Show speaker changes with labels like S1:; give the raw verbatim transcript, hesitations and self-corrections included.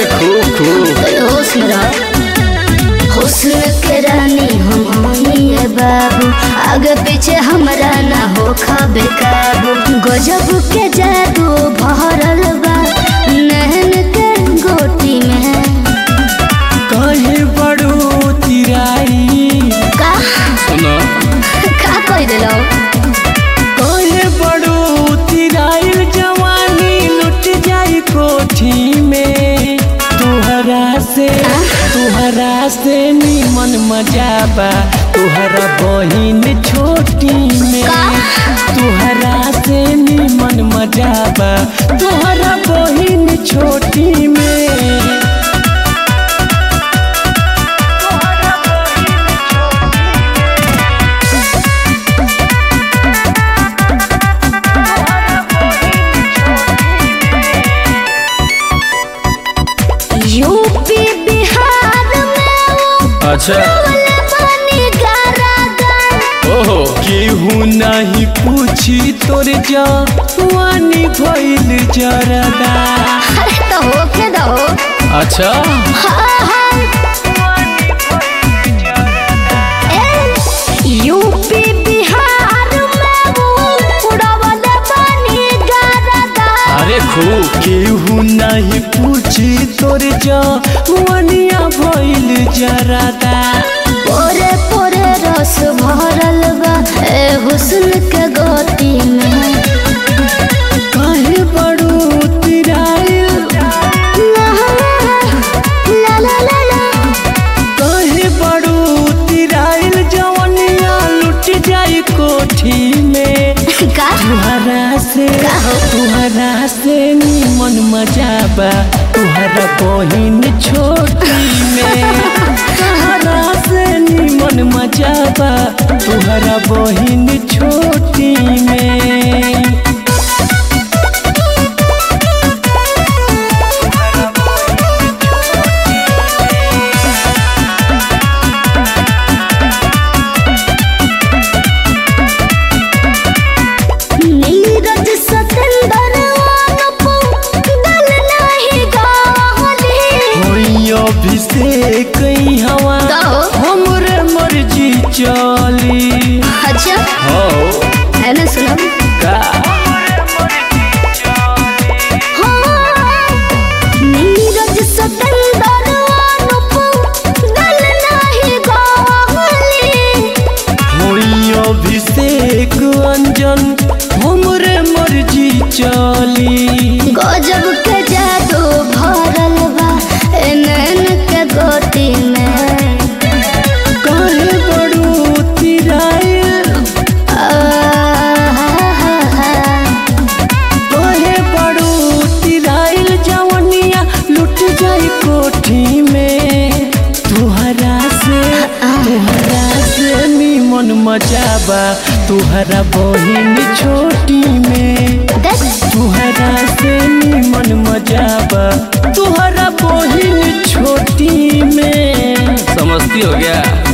S1: अरे खूब खूब
S2: होश में रहो। हुस्न के रानी हम है बाबू, आगे पीछे हमरा ना हो खाबे काबू। गजब के जादू भरल बा नैन के गोटी में।
S3: कहे बड़ो तिराई
S2: का
S1: सुनो
S2: का कह दिलो?
S3: कहे बड़ो तिराई जवानी लुट जाई कोठी में। तुहरा से तुहरा से निमन मजा बा तुहरा बहिन छोटी में। तुहरा से निमन मजा बा तुहरा बहिन छोटी में।
S2: यूपी बिहार में
S1: अच्छा
S3: ओहो केहू नहीं पूछी तोर जवानी भइल जरदा।
S2: अरे तो हो के दो।
S1: अच्छा
S2: यूपी बिहार में उड़वल बनी गरदा।
S1: अरे खूब
S3: केहू नहीं पूछी तोर जवानिया भइल जरदा।
S2: पोरे पोरे रस भरल बा ए हुस्न के गोटी में।
S3: कहे बड़ो तिराइल
S2: ला ला ला ला
S3: कहे बड़ो तिराइल जवानिया लुट जाई कोठी में।
S2: का
S3: तुहरा से तुहरा से निमन मजा बा तुहरा बहिन छोटी में। तुहरा से निमन मजा बा तुहरा बहिन छोटी में।
S2: नीरज सतेंदर वानपू गल नहीं गावली।
S3: होई अभिषेक हवा
S2: कहो।
S3: हमरे मर्जी चली।
S2: अच्छा
S3: हो
S2: है ना सुनो।
S3: का
S2: नीरज सतेंदर वानपू गल नहीं गावली।
S3: होई अभिषेक अंजन हमरे मर्जी चली।
S2: गजब के जादू भरल बा ए नैन के गोटी में।
S3: कहे बड़ो तिराइल कहे बड़ो तिराइल जवनिया लुट जाई कोठी में। तुहरा से तुहरा से निमन मजा बा तुहरा बहिन छोटी में। तुहरा से निमन मजा बा तुहरा बहिन छोटी में।
S1: समझती हो गया।